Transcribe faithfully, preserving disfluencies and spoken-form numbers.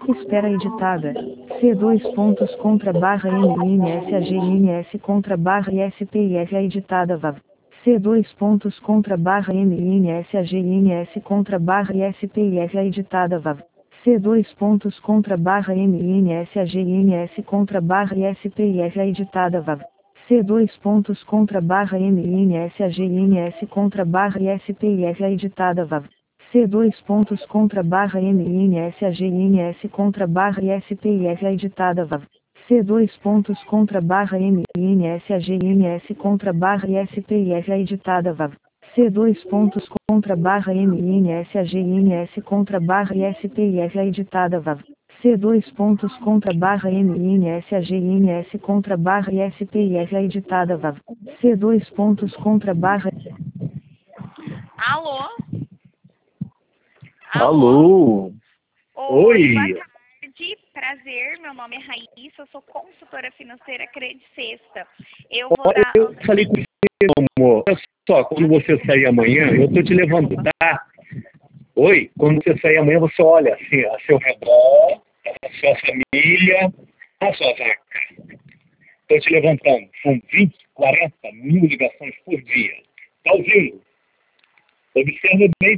Espera editada. C dois pontos contra barra M N S A G N S contra barra I S P I F A editada V A V. C dois pontos contra barra M N S A G N S contra barra I S P I F A editada V A V. C dois pontos contra barra M N S A G N S contra barra I S P I F A editada V A V. C dois pontos contra barra M N S A G N S contra barra I S P I F A editada V A V. C dois pontos contra barra M N S A G N S contra barra I S P I F A editada V A V. C dois pontos contra barra M N S A G N S contra barra I S P I F A editada V A V. C dois pontos contra barra M N S A G N S contra barra I S P I F A editada V A V. C dois pontos contra barra M N S A G N S contra barra I S P I F A editada V A V. C dois pontos contra barra. Alô? Alô? Oi, Oi. boa tarde. Prazer, meu nome é Raíssa, eu sou consultora financeira Credit Sexta. Eu vou Olha, dar... eu falei com você, amor. Olha só, quando você sair amanhã, eu tô te levando, tá? Oi? Quando você sair amanhã, você olha assim, a seu redor, a sua família, a sua vaca. Tô te levantando. São vinte, quarenta mil ligações por dia. Tá ouvindo? Observa bem